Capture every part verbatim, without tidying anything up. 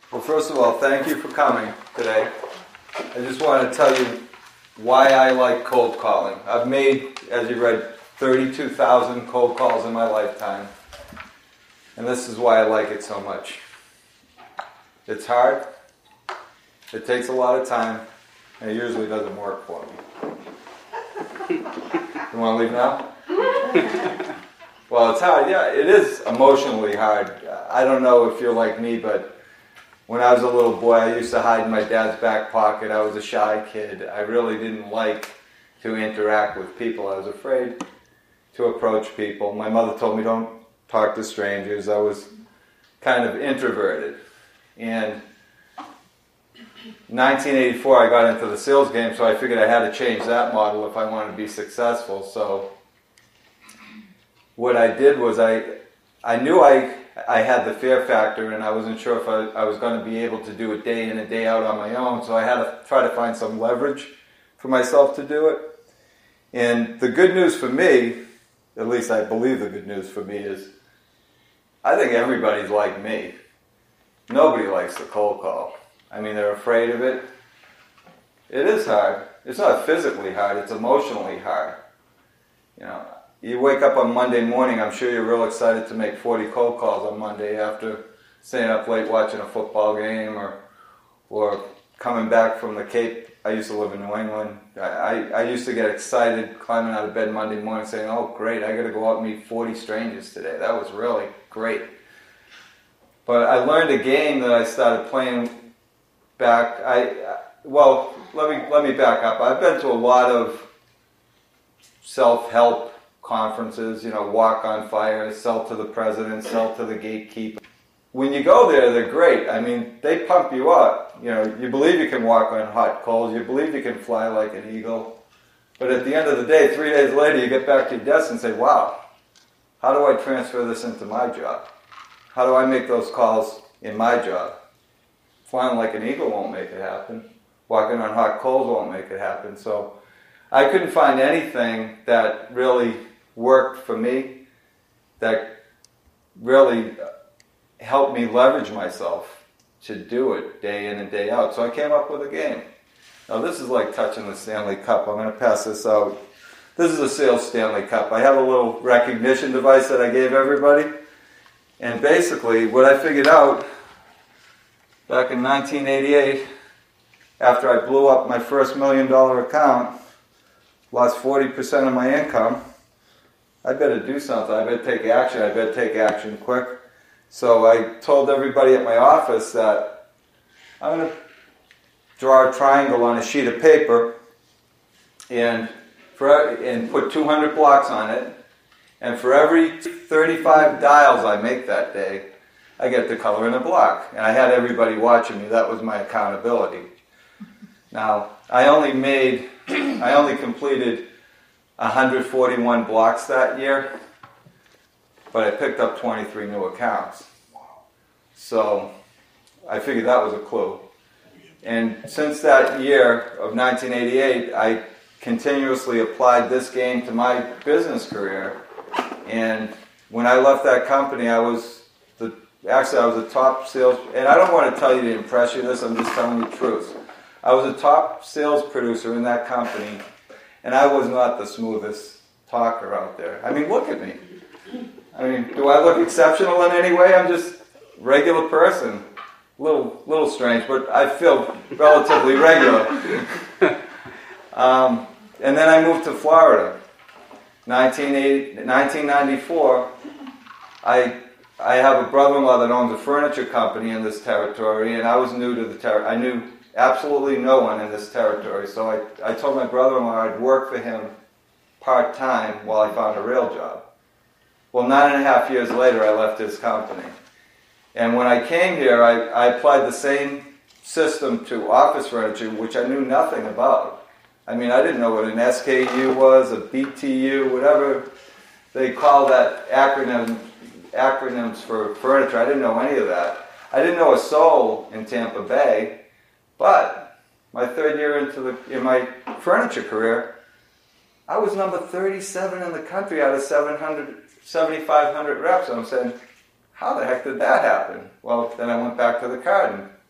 Well, first of all, thank you for coming today. I just want to tell you why I like cold calling. I've made, as you read, thirty-two thousand cold calls in my lifetime. And this is why I like it so much. It's hard. It takes a lot of time. And it usually doesn't work for me. You want to leave now? Well, it's hard. Yeah, it is emotionally hard. I don't know if you're like me, but when I was a little boy, I used to hide in my dad's back pocket. I was a shy kid. I really didn't like to interact with people. I was afraid to approach people. My mother told me don't talk to strangers. I was kind of introverted. And in nineteen eighty-four, I got into the sales game, so I figured I had to change that model if I wanted to be successful. So what I did was I I knew I I had the fear factor, and I wasn't sure if I, I was going to be able to do it day in and day out on my own, so I had to try to find some leverage for myself to do it. And the good news for me, at least I believe the good news for me, is I think everybody's like me. Nobody likes the cold call. I mean, they're afraid of it. It is hard. It's not physically hard, it's emotionally hard. You know, you wake up on Monday morning, I'm sure you're real excited to make forty cold calls on Monday after staying up late watching a football game or or coming back from the Cape. I used to live in New England. I, I, I used to get excited climbing out of bed Monday morning saying, oh great, I got to go out and meet forty strangers today. That was really great. But I learned a game that I started playing back. I well, let me let me back up. I've been to a lot of self-help conferences, you know, walk on fire, sell to the president, sell to the gatekeeper. When you go there, they're great. I mean, they pump you up. You know, you believe you can walk on hot coals, you believe you can fly like an eagle. But at the end of the day, three days later, you get back to your desk and say, wow, how do I transfer this into my job? How do I make those calls in my job? Flying like an eagle won't make it happen. Walking on hot coals won't make it happen. So I couldn't find anything that really worked for me, that really helped me leverage myself to do it day in and day out. So I came up with a game. Now this is like touching the Stanley Cup. I'm going to pass this out. This is a sales Stanley Cup. I have a little recognition device that I gave everybody. And basically what I figured out back in nineteen eighty-eight, after I blew up my first million dollar account, lost forty percent of my income, I better do something. I better take action. I better take action quick. So I told everybody at my office that I'm going to draw a triangle on a sheet of paper and for and put two hundred blocks on it. And for every thirty-five dials I make that day, I get the color in a block. And I had everybody watching me. That was my accountability. Now, I only made, I only completed one hundred forty-one blocks that year, but I picked up twenty-three new accounts. So I figured that was a clue. And since that year of nineteen eighty-eight, I continuously applied this game to my business career. And when I left that company, I was the, actually I was a top sales, and I don't want to tell you to impress you this, I'm just telling you the truth. I was a top sales producer in that company, and I was not the smoothest talker out there. I mean, look at me. I mean, do I look exceptional in any way? I'm just a regular person. A little, little strange, but I feel relatively regular. um, and then I moved to Florida. nineteen ninety-four, I I have a brother-in-law that owns a furniture company in this territory, and I was new to the territory. I knew absolutely no one in this territory, so I, I told my brother-in-law I'd work for him part-time while I found a real job. Well, nine and a half years later, I left his company. And when I came here, I, I applied the same system to office furniture, which I knew nothing about. I mean, I didn't know what an S K U was, a B T U, whatever they call that acronym, acronyms for furniture. I didn't know any of that. I didn't know a soul in Tampa Bay, but my third year into the in my furniture career, I was number thirty-seven in the country out of seven hundred, seventy-five hundred reps. And I'm saying, how the heck did that happen? Well, then I went back to the card and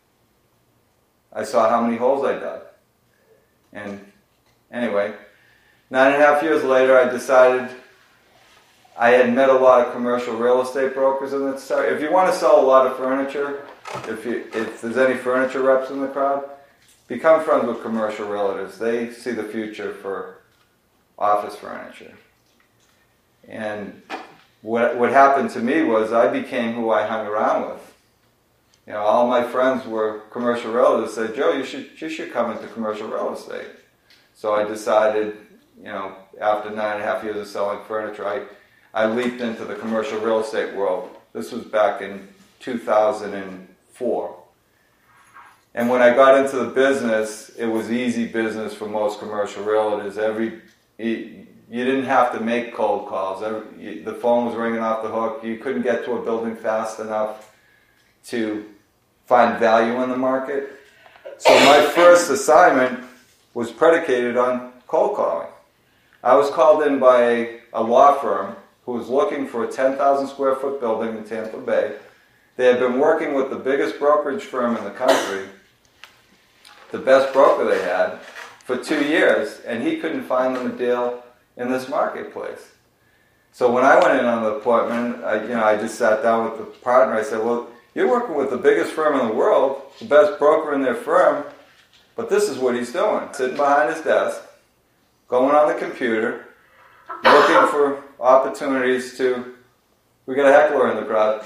I saw how many holes I dug. And anyway, nine and a half years later, I decided I had met a lot of commercial real estate brokers in that area. If you want to sell a lot of furniture, if you if there's any furniture reps in the crowd, become friends with commercial realtors. They see the future for office furniture. And what what happened to me was I became who I hung around with. You know, all my friends were commercial realtors. Said, Joe, you should you should come into commercial real estate. So I decided, you know, after nine and a half years of selling furniture, I I leaped into the commercial real estate world. This was back in two thousand four. And when I got into the business, it was easy business for most commercial realtors. Every you, you didn't have to make cold calls. Every, you, the phone was ringing off the hook. You couldn't get to a building fast enough to find value in the market. So my first assignment was predicated on cold calling. I was called in by a, a law firm who was looking for a ten thousand square foot building in Tampa Bay. They had been working with the biggest brokerage firm in the country, the best broker they had, for two years, and he couldn't find them a deal in this marketplace. So when I went in on the appointment, I, you know, I just sat down with the partner. I said, well, you're working with the biggest firm in the world, the best broker in their firm, but this is what he's doing, sitting behind his desk, going on the computer, looking for opportunities to, we got a heckler in the crowd,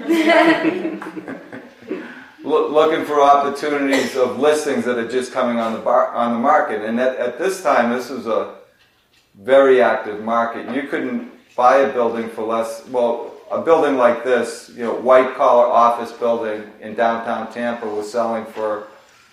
looking for opportunities of listings that are just coming on the bar, on the market. And at, at this time, this was a very active market. You couldn't buy a building for less, well, a building like this, you know, white-collar office building in downtown Tampa was selling for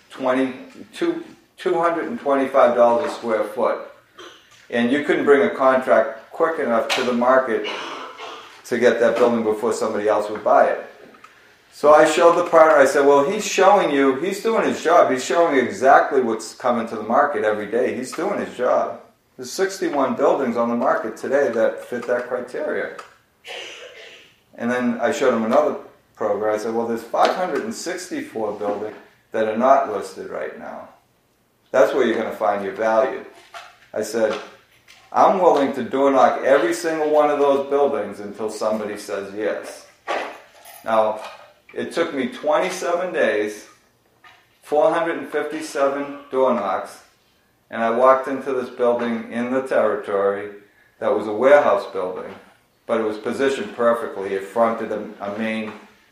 two hundred twenty-five dollars a square foot. And you couldn't bring a contract quick enough to the market to get that building before somebody else would buy it. So I showed the partner, I said, well, he's showing you, he's doing his job. He's showing you exactly what's coming to the market every day. He's doing his job. There's sixty-one buildings on the market today that fit that criteria. And then I showed him another program. I said, well, there's five hundred sixty-four buildings that are not listed right now. That's where you're going to find your value. I said, I'm willing to door knock every single one of those buildings until somebody says yes. Now, it took me twenty-seven days, four hundred fifty-seven door knocks, and I walked into this building in the territory that was a warehouse building, but it was positioned perfectly. It fronted a, a main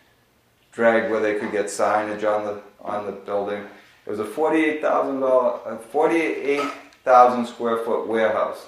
drag where they could get signage on the on the building. It was a forty-eight thousand dollars, a forty-eight thousand square foot warehouse.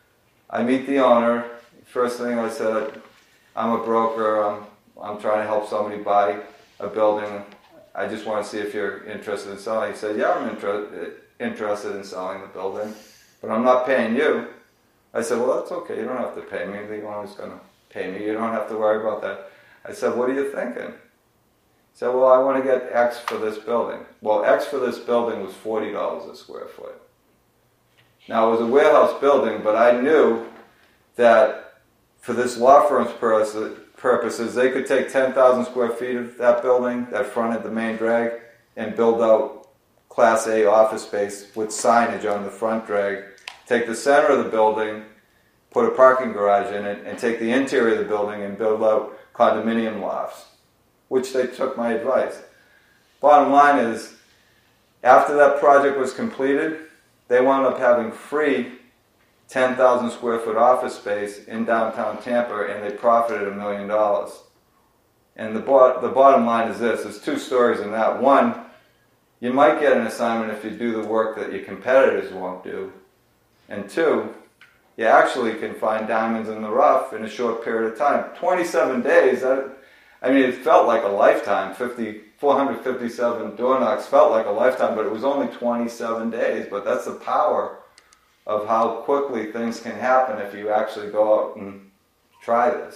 I meet the owner. First thing I said, I'm a broker. I'm I'm trying to help somebody buy a building. I just want to see if you're interested in selling. He said, yeah, I'm inter- interested in selling the building, but I'm not paying you. I said, well, that's okay. You don't have to pay me. The owner's going to pay me. You don't have to worry about that. I said, what are you thinking? He said, well, I want to get X for this building. Well, X for this building was forty dollars a square foot. Now, it was a warehouse building, but I knew that for this law firm's purposes, they could take ten thousand square feet of that building that fronted the main drag and build out Class A office space with signage on the front drag, take the center of the building, put a parking garage in it, and take the interior of the building and build out condominium lofts, which they took my advice. Bottom line is, after that project was completed, they wound up having free ten thousand square foot office space in downtown Tampa, and they profited a million dollars. And the, bo- the bottom line is this, there's two stories in that. One, you might get an assignment if you do the work that your competitors won't do. And two, you actually can find diamonds in the rough in a short period of time. twenty-seven days, that, I mean, it felt like a lifetime. fifty, four hundred fifty-seven door knocks felt like a lifetime, but it was only twenty-seven days. But that's the power of how quickly things can happen if you actually go out and try this.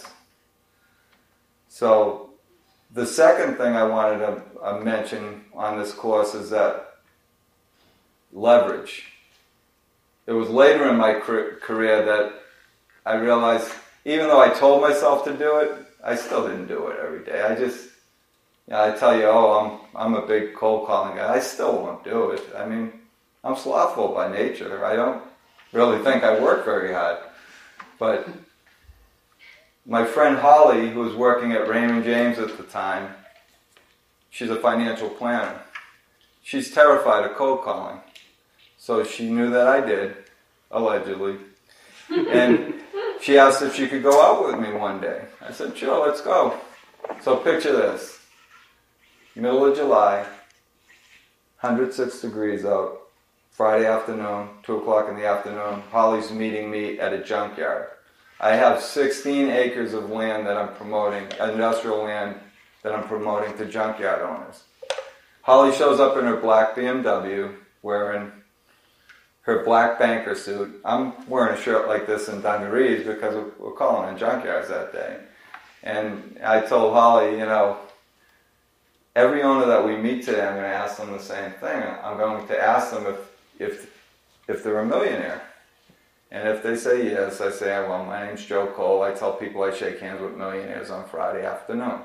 So the second thing I wanted to uh, mention on this course is that leverage. It was later in my career that I realized, even though I told myself to do it, I still didn't do it every day. I just, Yeah, I tell you, oh, I'm I'm a big cold calling guy. I still won't do it. I mean, I'm slothful by nature. I don't really think I work very hard. But my friend Holly, who was working at Raymond James at the time, she's a financial planner. She's terrified of cold calling. So she knew that I did, allegedly. And she asked if she could go out with me one day. I said, sure, let's go. So picture this. Middle of July, one hundred six degrees out, Friday afternoon, two o'clock in the afternoon. Holly's meeting me at a junkyard. I have sixteen acres of land that I'm promoting, industrial land that I'm promoting to junkyard owners. Holly shows up in her black B M W, wearing her black banker suit. I'm wearing a shirt like this in dungarees because we're calling in junkyards that day. And I told Holly, you know, every owner that we meet today, I'm going to ask them the same thing. I'm going to ask them if if if they're a millionaire. And if they say yes, I say, well, my name's Joe Cole. I tell people I shake hands with millionaires on Friday afternoon.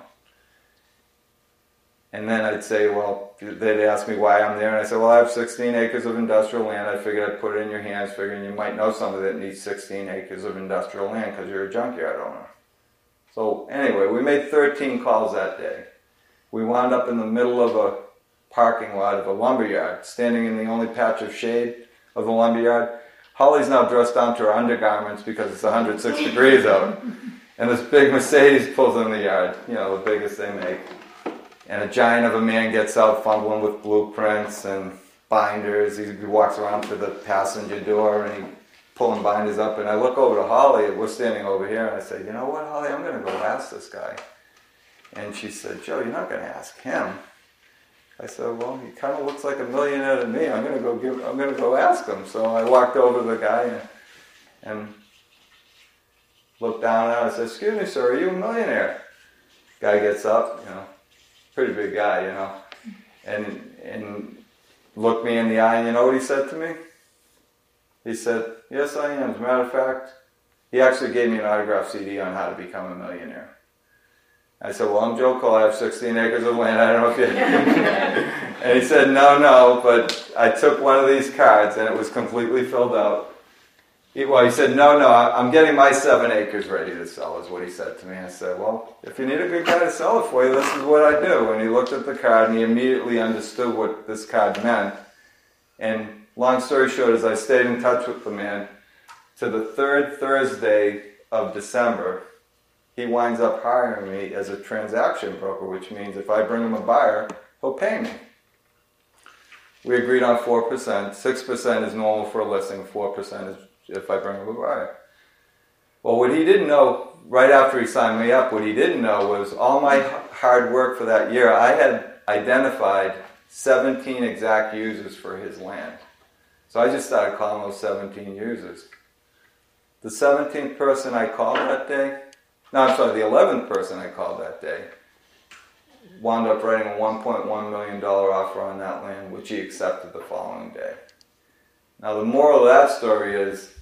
And then I'd say, well, they'd ask me why I'm there. And I said, well, I have sixteen acres of industrial land. I figured I'd put it in your hands, figuring you might know somebody that needs sixteen acres of industrial land because you're a junkyard owner. So anyway, we made thirteen calls that day. We wound up in the middle of a parking lot of a lumberyard, standing in the only patch of shade of the lumberyard. Holly's now dressed down to her undergarments because it's one hundred six degrees out. And this big Mercedes pulls in the yard, you know, the biggest they make. And a giant of a man gets out fumbling with blueprints and binders. He walks around to the passenger door and he's pulling binders up. And I look over to Holly, we're standing over here, and I say, you know what, Holly, I'm going to go ask this guy. And she said, Joe, you're not going to ask him. I said, well, he kind of looks like a millionaire to me. I'm going to go give. I'm going to go ask him. So I walked over to the guy and, and looked down at him. I said, excuse me, sir, are you a millionaire? Guy gets up, you know, pretty big guy, you know, and and looked me in the eye. And you know what he said to me? He said, yes, I am. As a matter of fact, he actually gave me an autographed C D on how to become a millionaire. I said, well, I'm Joe Cole. I have sixteen acres of land. I don't know if you... And he said, no, no, but I took one of these cards and it was completely filled out. He, well, he said, no, no, I'm getting my seven acres ready to sell, is what he said to me. I said, well, if you need a good guy to sell it for you, this is what I do. And he looked at the card and he immediately understood what this card meant. And long story short, as I stayed in touch with the man, to the third Thursday of December, he winds up hiring me as a transaction broker, which means if I bring him a buyer, he'll pay me. We agreed on four percent. six percent is normal for a listing. four percent is if I bring him a buyer. Well, what he didn't know, right after he signed me up, what he didn't know was all my hard work for that year, I had identified seventeen exact users for his land. So I just started calling those seventeen users. The seventeenth person I called that day, no, I'm sorry, the eleventh person I called that day wound up writing a one point one million dollars offer on that land, which he accepted the following day. Now, the moral of that story is,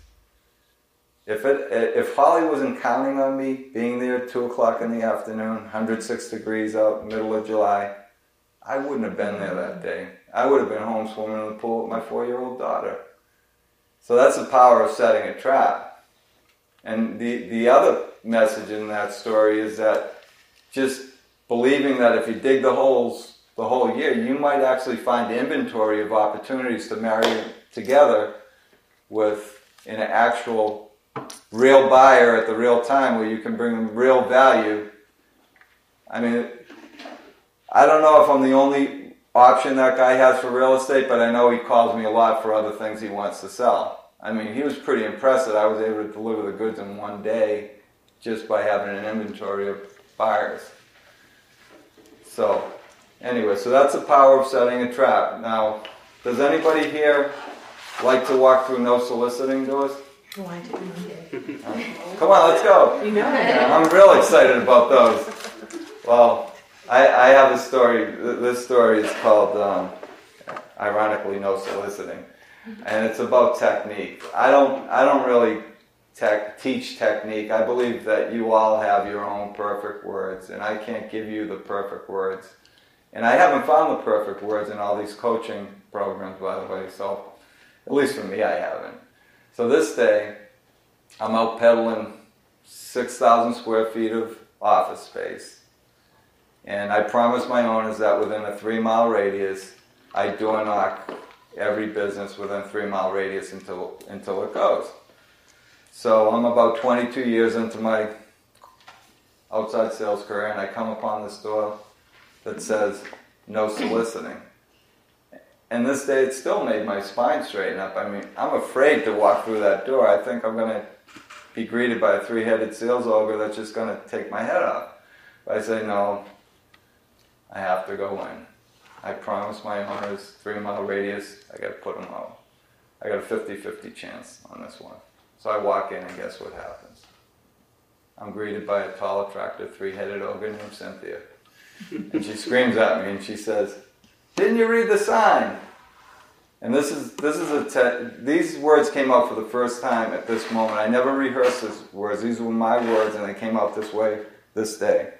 if it, if Holly wasn't counting on me being there at two o'clock in the afternoon, one hundred six degrees out, middle of July, I wouldn't have been there that day. I would have been home swimming in the pool with my four-year-old daughter. So that's the power of setting a trap. And the, the other message in that story is that just believing that if you dig the holes the whole year, you might actually find inventory of opportunities to marry together with an actual real buyer at the real time where you can bring them real value. I mean, I don't know if I'm the only option that guy has for real estate, but I know he calls me a lot for other things he wants to sell. I mean, he was pretty impressed that I was able to deliver the goods in one day just by having an inventory of buyers. So, anyway, so that's the power of setting a trap. Now, does anybody here like to walk through no soliciting doors? Oh, I didn't. Come on, let's go. You know I'm real excited about those. Well, I, I have a story. This story is called, um, ironically, No Soliciting. And it's about technique. I don't I don't really tech, teach technique. I believe that you all have your own perfect words, and I can't give you the perfect words. And I haven't found the perfect words in all these coaching programs, by the way, so at least for me, I haven't. So this day, I'm out peddling six thousand square feet of office space. And I promised my owners that within a three-mile radius, I door knock every business within a three-mile radius until until it goes. So I'm about twenty-two years into my outside sales career, and I come upon this door that says, no soliciting. And this day it still made my spine straighten up. I mean, I'm afraid to walk through that door. I think I'm going to be greeted by a three-headed sales ogre that's just going to take my head off. But I say, no, I have to go in. I promised my owners three-mile radius, I got to put them out. I got a fifty-fifty chance on this one. So I walk in, and guess what happens? I'm greeted by a tall, attractive, three-headed ogre named Cynthia. And she screams at me and she says, "Didn't you read the sign?" And this is this is a te- these words came out for the first time at this moment. I never rehearsed these words. These were my words, and they came out this way this day.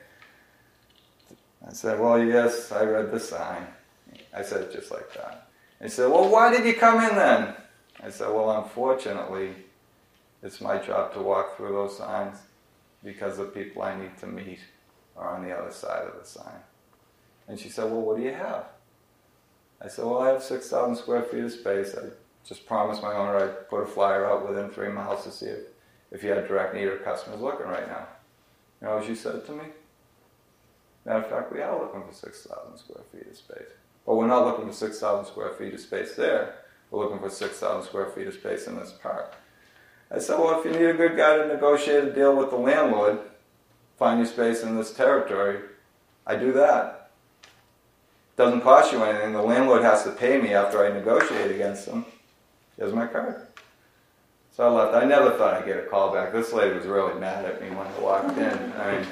I said, "Well, yes, I read the sign." I said it just like that. And he said, "Well, why did you come in then?" I said, "Well, unfortunately, it's my job to walk through those signs because the people I need to meet are on the other side of the sign." And she said, "Well, what do you have?" I said, "Well, I have six thousand square feet of space. I just promised my owner I'd put a flyer out within three miles to see if, if you had direct need or customers looking right now." You know what she said to me? Matter of fact, we are looking for six thousand square feet of space. But we're not looking for six thousand square feet of space there. We're looking for six thousand square feet of space in this park. I said, "Well, if you need a good guy to negotiate a deal with the landlord, find your space in this territory, I do that. Doesn't cost you anything. The landlord has to pay me after I negotiate against him. Here's my card." So I left. I never thought I'd get a call back. This lady was really mad at me when I walked in. I mean,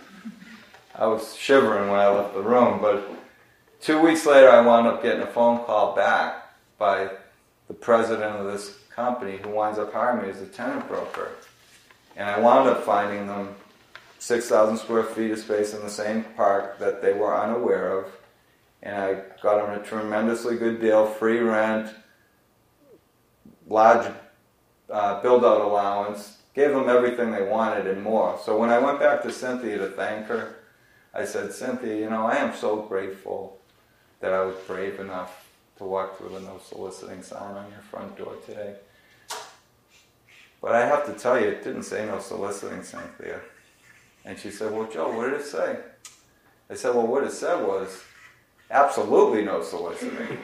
I was shivering when I left the room, but two weeks later I wound up getting a phone call back by the president of this company who winds up hiring me as a tenant broker. And I wound up finding them six thousand square feet of space in the same park that they were unaware of. And I got them a tremendously good deal, free rent, large uh, build-out allowance, gave them everything they wanted and more. So when I went back to Cynthia to thank her, I said, "Cynthia, you know, I am so grateful that I was brave enough to walk through the no soliciting sign on your front door today. But I have to tell you, it didn't say no soliciting, Cynthia." And she said, "Well, Joe, what did it say?" I said, "Well, what it said was absolutely no soliciting."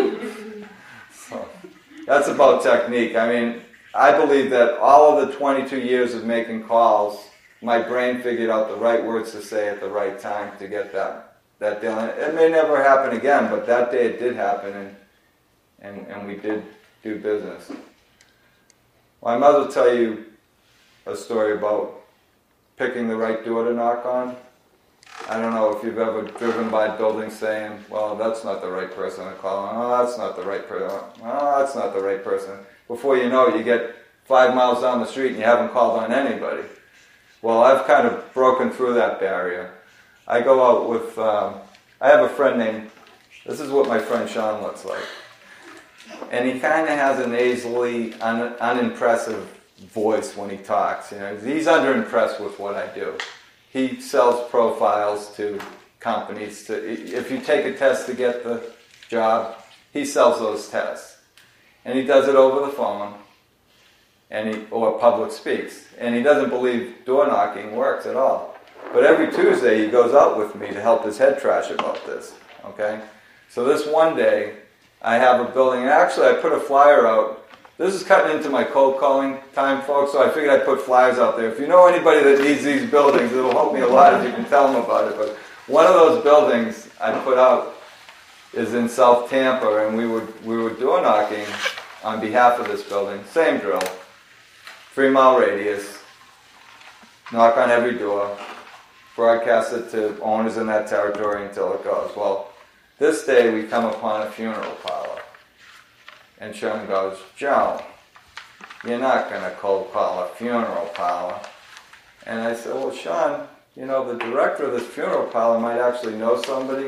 So that's about technique. I mean, I believe that all of the twenty-two years of making calls, my brain figured out the right words to say at the right time to get that that deal. And it may never happen again, but that day it did happen, and and, and we did do business. Well, I might as well tell you a story about picking the right door to knock on. I don't know if you've ever driven by buildings saying, "Well, that's not the right person to call on. Oh, that's not the right person. Oh, that's not the right person." Before you know it, you get five miles down the street and you haven't called on anybody. Well, I've kind of broken through that barrier. I go out with, um, I have a friend named, this is what my friend Sean looks like. And he kind of has a nasally, un, unimpressive voice when he talks. You know, he's underimpressed with what I do. He sells profiles to companies. To, if you take a test to get the job, he sells those tests. And he does it over the phone, and he or public speaks. And he doesn't believe door knocking works at all. But every Tuesday he goes out with me to help his head trash about this. Okay? So this one day, I have a building, and actually I put a flyer out. This is cutting into my cold calling time, folks, so I figured I'd put flyers out there. If you know anybody that needs these buildings, it'll help me a lot if you can tell them about it. But one of those buildings I put out is in South Tampa, and we were, we were door knocking on behalf of this building. Same drill. Three mile radius. Knock on every door. Broadcast it to owners in that territory until it goes. Well, this day we come upon a funeral parlor. And Sean goes, "Joe, you're not going to cold call a funeral parlor." And I said, "Well, Sean, you know, the director of this funeral parlor might actually know somebody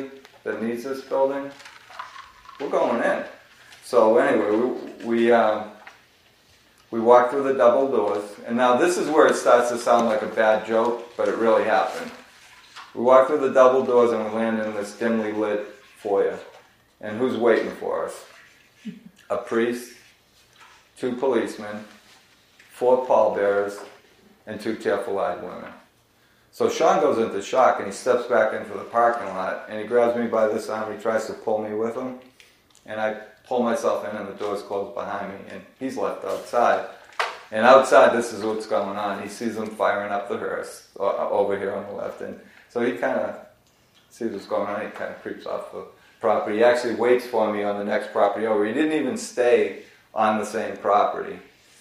that needs this building, we're going in. So anyway, we we, um, we walked through the double doors, and now this is where it starts to sound like a bad joke, but it really happened. We walked through the double doors and we landed in this dimly lit foyer. And who's waiting for us? A priest, two policemen, four pallbearers, and two tearful-eyed women. So Sean goes into shock and he steps back into the parking lot and he grabs me by this arm. He tries to pull me with him, and I pull myself in and the door's closed behind me, and he's left outside. And outside, this is what's going on. He sees them firing up the hearse over here on the left, and so he kind of sees what's going on. He kind of creeps off the property. He actually waits for me on the next property over. He didn't even stay on the same property.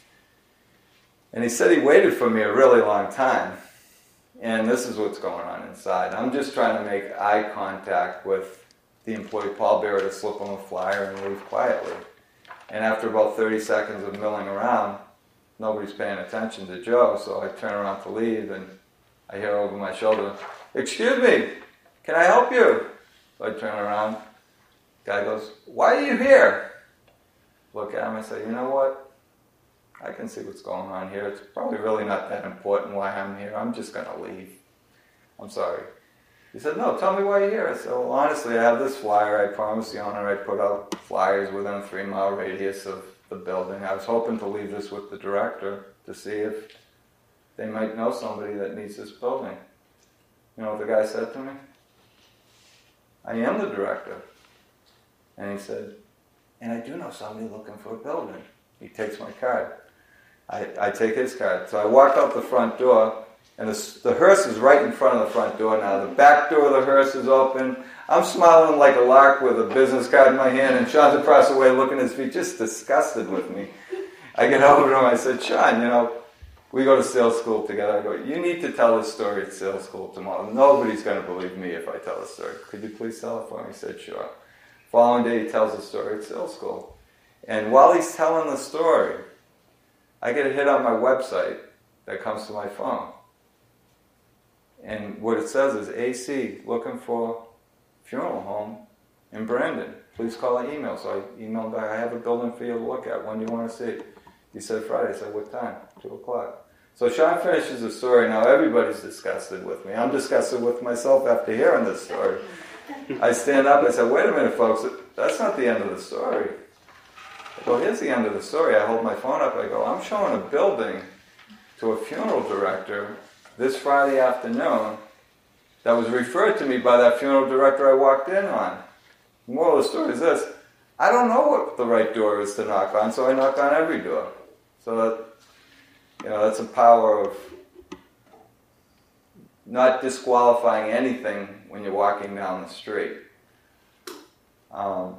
And he said he waited for me a really long time. And this is what's going on inside. I'm just trying to make eye contact with the employee pallbearer to slip him a flyer and leave quietly. And after about thirty seconds of milling around, nobody's paying attention to Joe, so I turn around to leave, and I hear over my shoulder, "Excuse me, can I help you?" So I turn around. Guy goes, "Why are you here?" Look at him and say, "You know what? I can see what's going on here. It's probably really not that important why I'm here. I'm just going to leave. I'm sorry." He said, "No, tell me why you're here." I said, "Well, honestly, I have this flyer. I promised the owner I'd put out flyers within a three-mile radius of the building. I was hoping to leave this with the director to see if they might know somebody that needs this building." You know what the guy said to me? "I am the director." And he said, "And I do know somebody looking for a building." He takes my card. I, I take his card. So I walk out the front door, and the, the hearse is right in front of the front door now. The back door of the hearse is open. I'm smiling like a lark with a business card in my hand, and Sean's across the way looking at his feet, just disgusted with me. I get over to him, I said, "Sean, you know, we go to sales school together." I go, "You need to tell this story at sales school tomorrow. Nobody's going to believe me if I tell the story. Could you please tell it for me?" He said, "Sure." Following day, he tells the story at sales school. And while he's telling the story, I get a hit on my website that comes to my phone. And what it says is, "A C, looking for funeral home in Brandon. Please call or email." So I emailed back, "I have a building for you to look at. When do you want to see it?" He said, "Friday." I said, "What time?" two o'clock. So Sean finishes the story. Now everybody's disgusted with me. I'm disgusted with myself after hearing this story. I stand up and I said, "Wait a minute, folks. That's not the end of the story." I go, "Here's the end of the story." I hold my phone up. I go, "I'm showing a building to a funeral director this Friday afternoon that was referred to me by that funeral director I walked in on. The moral of the story is this: I don't know what the right door is to knock on, so I knock on every door." So that, you know, that's the power of not disqualifying anything when you're walking down the street. Um,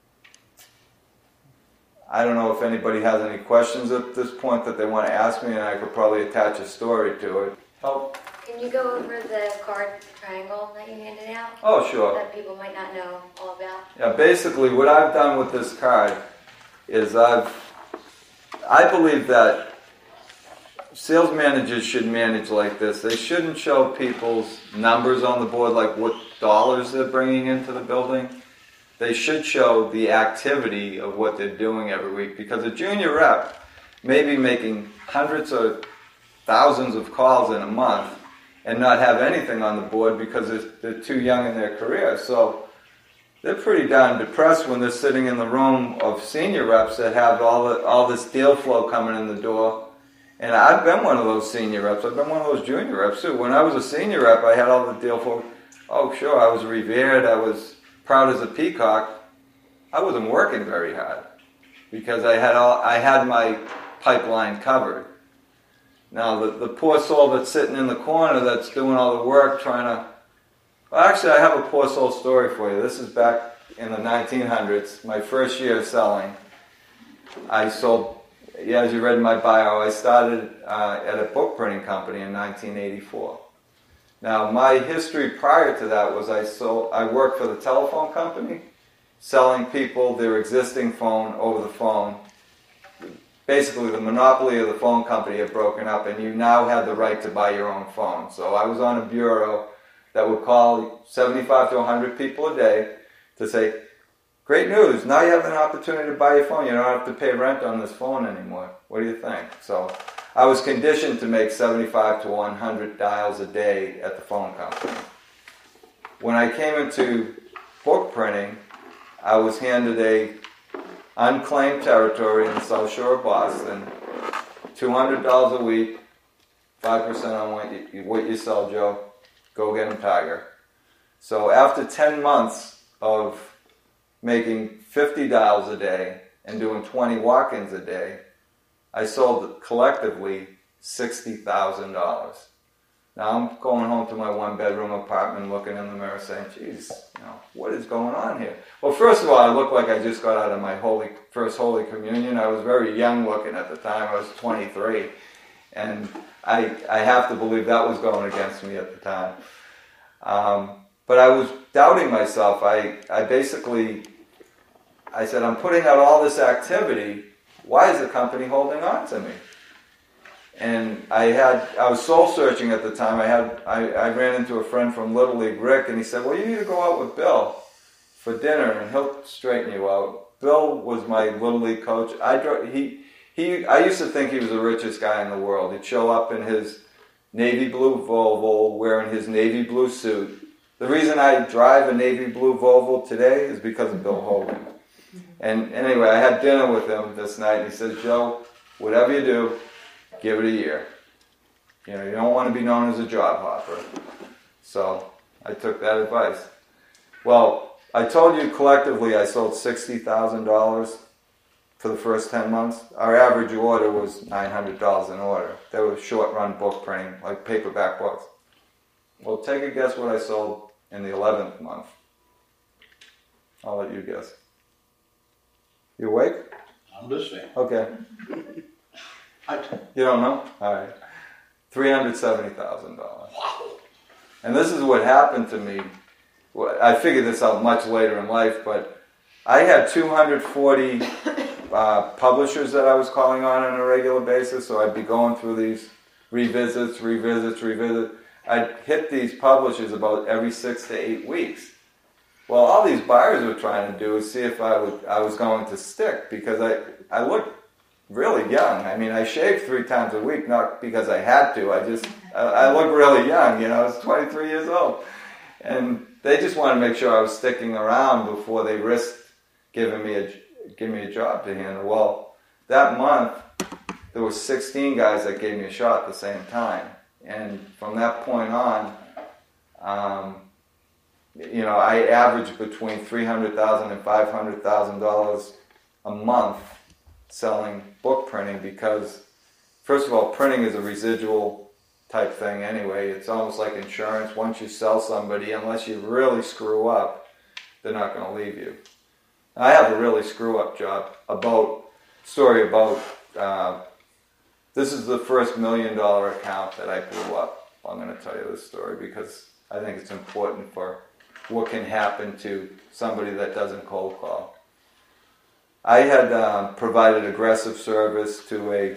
I don't know if anybody has any questions at this point that they want to ask me, and I could probably attach a story to it. Oh. Can you go over the card triangle that you handed out? Oh, sure. That people might not know all about. Yeah, basically what I've done with this card is I've, I believe that sales managers should manage like this. They shouldn't show people's numbers on the board, like what dollars they're bringing into the building. They should show the activity of what they're doing every week, because a junior rep may be making hundreds or thousands of calls in a month and not have anything on the board because they're too young in their career. So they're pretty darn depressed when they're sitting in the room of senior reps that have all the, all this deal flow coming in the door. And I've been one of those senior reps. I've been one of those junior reps too. When I was a senior rep, I had all the deal flow. Oh, sure, I was revered. I was proud as a peacock. I wasn't working very hard because I had all I had my pipeline covered. Now, the, the poor soul that's sitting in the corner that's doing all the work trying to... Well, actually, I have a poor soul story for you. This is back in the nineteen hundreds, my first year of selling. I sold, yeah, as you read in my bio, I started uh, at a book printing company in nineteen eighty-four. Now, my history prior to that was I sold, I worked for the telephone company, selling people their existing phone over the phone. Basically, the monopoly of the phone company had broken up, and you now had the right to buy your own phone. So I was on a bureau that would call seventy-five to one hundred people a day to say, great news, now you have an opportunity to buy your phone. You don't have to pay rent on this phone anymore. What do you think? So I was conditioned to make seventy-five to one hundred dials a day at the phone company. When I came into book printing, I was handed a unclaimed territory in the South Shore of Boston, two hundred dollars a week, five percent on what you, what you sell, Joe. Go get 'em, Tiger. So after ten months of making fifty dials a day and doing twenty walk-ins a day, I sold collectively sixty thousand dollars. Now I'm going home to my one-bedroom apartment looking in the mirror saying, geez, you know, what is going on here? Well, first of all, I look like I just got out of my holy first Holy Communion. I was very young looking at the time. I was twenty-three. And I, I have to believe that was going against me at the time. Um, but I was doubting myself. I, I basically, I said, I'm putting out all this activity. Why is the company holding on to me? And I had, I was soul searching at the time. I had, I, I ran into a friend from Little League, Rick, and he said, well, you need to go out with Bill for dinner and he'll straighten you out. Bill was my Little League coach. I drove, he, he, I used to think he was the richest guy in the world. He'd show up in his navy blue Volvo, wearing his navy blue suit. The reason I drive a navy blue Volvo today is because of Bill Hogan. And anyway, I had dinner with him this night, and he says, Joe, whatever you do, give it a year. You know, you don't want to be known as a job hopper. So I took that advice. Well, I told you collectively I sold sixty thousand dollars for the first ten months. Our average order was nine hundred dollars an order. They were short-run book printing, like paperback books. Well, take a guess what I sold in the eleventh month. I'll let you guess. You awake? I'm listening. Okay. I, You don't know? All right. three hundred seventy thousand dollars. wow. And this is what happened to me. Well, I figured this out much later in life, but I had two hundred forty uh, publishers that I was calling on on a regular basis, so I'd be going through these revisits, revisits, revisits. I'd hit these publishers about every six to eight weeks. Well, all these buyers were trying to do is see if I would I was going to stick, because I, I looked really young. I mean, I shaved three times a week, not because I had to. I just, I, I looked really young, you know, I was twenty-three years old. And they just wanted to make sure I was sticking around before they risked giving me a, giving me a job to handle. Well, that month, there were sixteen guys that gave me a shot at the same time. And from that point on, um, you know, I averaged between three hundred thousand dollars and five hundred thousand dollars a month selling book printing, because, first of all, printing is a residual type thing anyway. It's almost like insurance. Once you sell somebody, unless you really screw up, they're not going to leave you. I have a really screw up job about, story about, uh, this is the first million dollar account that I blew up. I'm going to tell you this story because I think it's important for what can happen to somebody that doesn't cold call. I had um, provided aggressive service to a,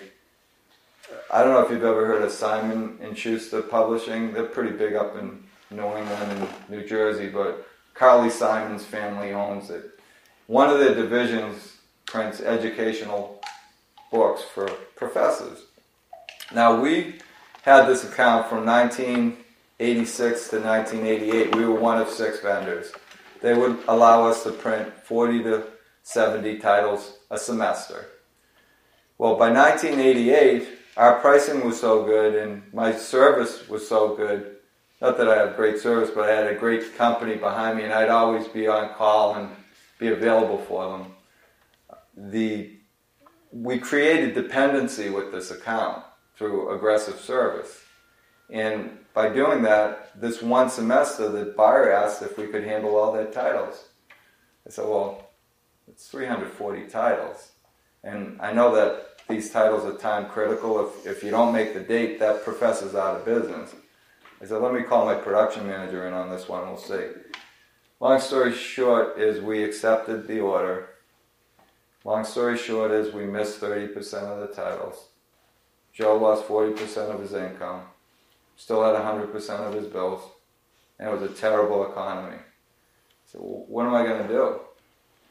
I don't know if you've ever heard of Simon and Schuster Publishing. They're pretty big up in New England and New Jersey, but Carly Simon's family owns it. One of their divisions prints educational books for professors. Now, we had this account from nineteen eighty-six to nineteen eighty-eight. We were one of six vendors. They would allow us to print forty to seventy titles a semester. Well, by nineteen eighty-eight, our pricing was so good and my service was so good. Not that I have great service, but I had a great company behind me, and I'd always be on call and be available for them. The, we created dependency with this account through aggressive service. And by doing that, this one semester, the buyer asked if we could handle all their titles. I said, well, it's three hundred forty titles. And I know that these titles are time critical. If, if you don't make the date, that professor's out of business. I said, let me call my production manager in on this one, we'll see. Long story short is we accepted the order. Long story short is we missed thirty percent of the titles. Joe lost forty percent of his income. Still had one hundred percent of his bills. and it was a terrible economy. So what am I going to do?